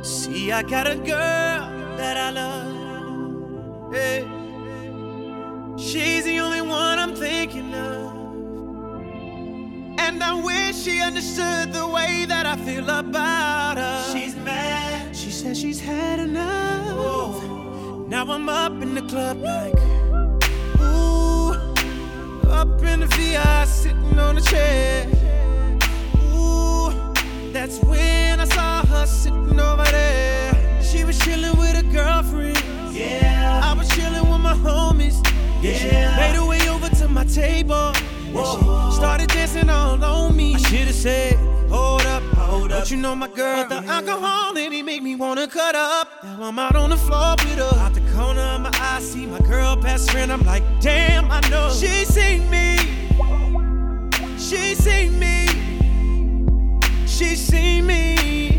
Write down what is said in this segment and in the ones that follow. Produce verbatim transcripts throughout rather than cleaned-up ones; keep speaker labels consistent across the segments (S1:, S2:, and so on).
S1: See, I got a girl that I love. Hey. She's the only one I'm thinking of. And I wish she understood the way that I feel about her. She's mad. She says she's had enough. Whoa. Now I'm up in the club like, ooh. Up in the V I, sitting on a chair. Ooh. That's when I saw her sitting over there. She was chilling with a girlfriend. Yeah. I was chilling with my homies. Yeah. She made her way over to my table. Whoa. She started dancing all on me. I should've said, hold up, hold up. Don't you know my girl? But the alcohol in it make me wanna cut up. Now I'm out on the floor with her. Out the corner of my eye, see my girl best friend. I'm like, damn, I know. She seen me. She seen me. She seen me.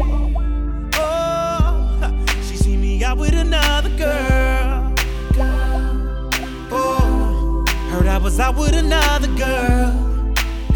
S1: Oh, she seen me out with another girl. Oh, heard I was out with another girl.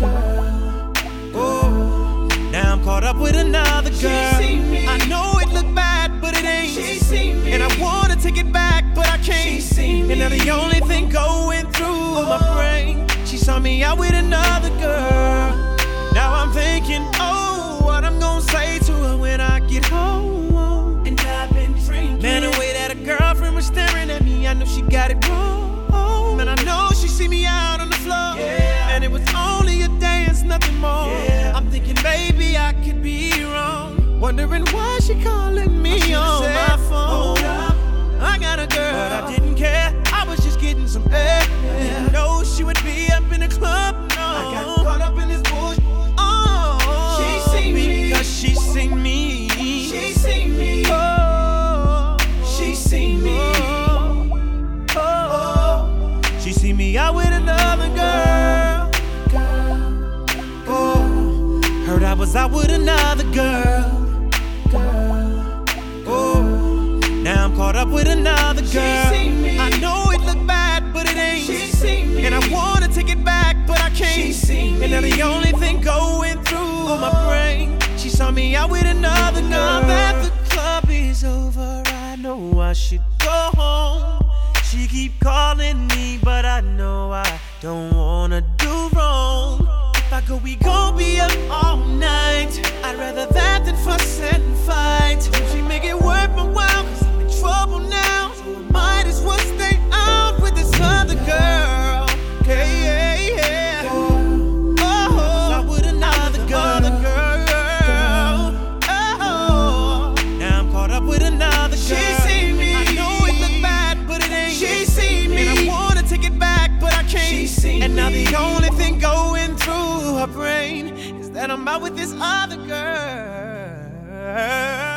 S1: Oh, now I'm caught up with another girl. I know it looked bad, but it ain't. She seen me. And I wanna take it back, but I can't. She seen me. And now the only thing going through oh. my brain, she saw me out with another girl. Now I'm thinking, oh, what I'm gonna say to her when I get home. And I've been drinking. Man, the way that a girlfriend was staring at me, I knew she got it wrong. Man, I know she see me out on the floor. Yeah. And it was only a dance, nothing more. Yeah. I'm thinking, baby, I could be wrong. Wondering why she calling me on said, my phone. I got a girl, but I didn't care. I was just getting some air. Yeah. I didn't know she would be up in the club. No, I got caught up in this bullshit. Oh, she seen me because she seen me. She seen me. Oh, she seen me. Oh, oh, she seen me out with another girl. Oh, heard I was out with another girl. Oh, now I'm caught up with another girl. I know it looked bad, but it ain't. She seen me. And I wanna take it back, but I can't. She seen me. And now the only thing going through oh. my brain, she saw me out with another girl. Now that the club is over, I know I should go home. She keep calling me, but I know I don't wanna do wrong. If I go, we gon' be up all night. I'd rather that than fuss and fight. If she make it worth my while, cause I'm in trouble now. So I might as well stay out with this other girl. Hey, hey, yeah. Oh, oh, I with another girl. Oh, now I'm caught up with another girl. She seen me. I know it looked bad, but it ain't. She seen me. And I wanna take it back, but I can't. She seen and now me. The only thing going through her brain is that I'm out with this other girl.